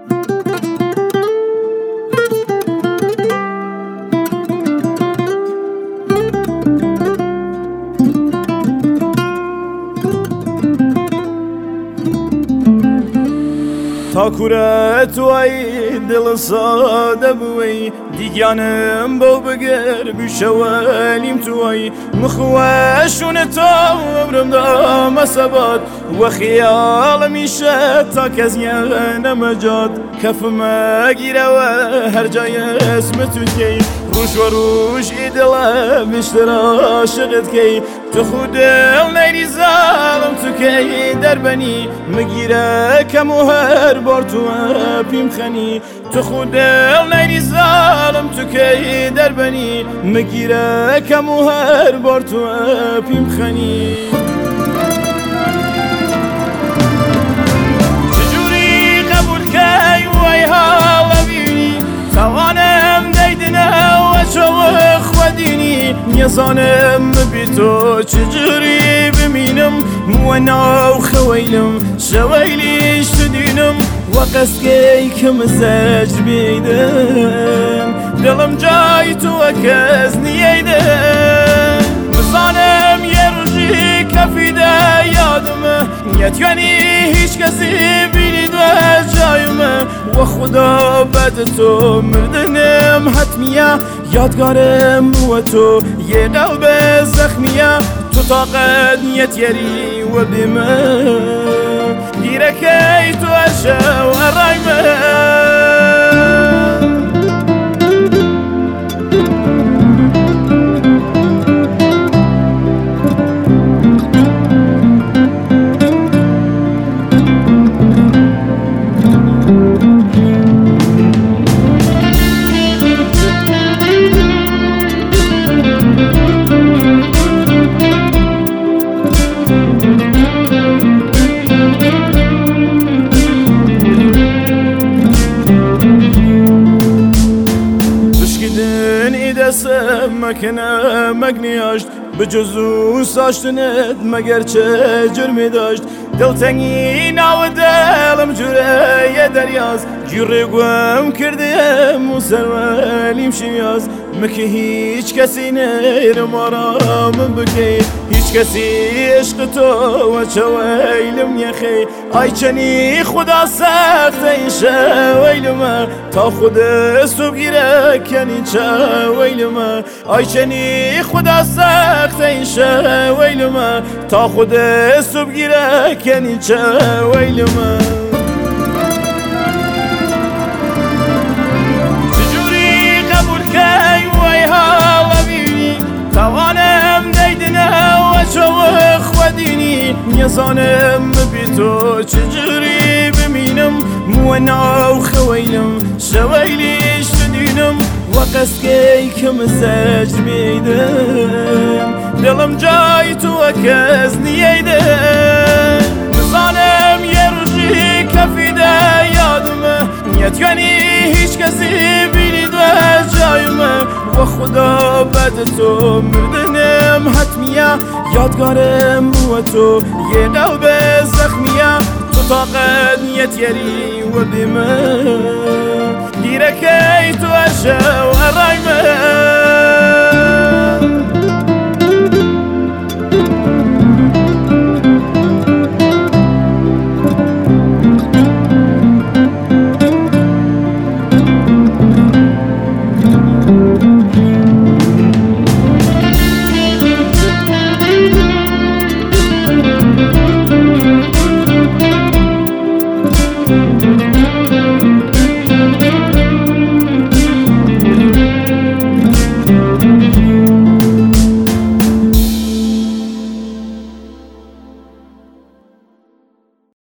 تاکوره توی دل ساده بوی دیگانم بو بگر بشوالیم توی مخواشون تا عمرم دا مسابات و خیال میشه تا کسی نمجاد کف مگیره و هر جای اسم تو کی روش و روش ایدلا بیشتر عاشقت کی تو خود دل نیری ظالم تو کی در بنی مگیره کم و هر بار تو پیم خنی تو خود دل نیری ظالم تو کی در بنی مگیره کم و هر بار تو پیم خنی چجوری قبول کی وای حالا بینی توانم دیدنه و شوق خودینی یزانم بی تو چجوری بمینم و ناو خویلم شویلیش تدینم و قسکی کم زجر بیدن دلم جای تو و کس نییدن بزانم یه روزی کفیده یادمه یتیانی هیچ کسی بینید و جایمه و خدا بد تو مردنم حتمیه یادگارم و تو یه قلب زخمیه تو طاقت یتیری و بیمه گیره که تو عشه و رایمه مکنه مگنیاشت به جزو ساشتنت مگر چه جرمی داشت دلتنگی ناو دلم جوره یه دریاز جوره گوهم کردیم و سرولیم شیاز مکه هیچ کسی نیرم آرام بکی هیچ کسی عشق تو و چه ویلم یخی آی چنی خدا سخت ایشه ویلم تا خود صبح گیره کنی چه ویلم آی چنی خدا سخت ایشه ویلم تا خود صبح گیره کنی چه ویلم چجوری قبول کی وای حالا بینی توانم دیدنه و شوق خودینی یزانم بی تو چجوری بمینم و ناو خویلم شویلیش تدینم و قسکی کم زجر بیدن دلم جای تو و کس نییدن بزانم یه روزی کفیده یادمه یتیانی هیچ کسی بینید و جایمه و خدا بد تو مردنم حتمیه یادگارم و تو یه قلب زخمیه تو طاقت یتیری و بیمه گیره که تو عشه و رایمه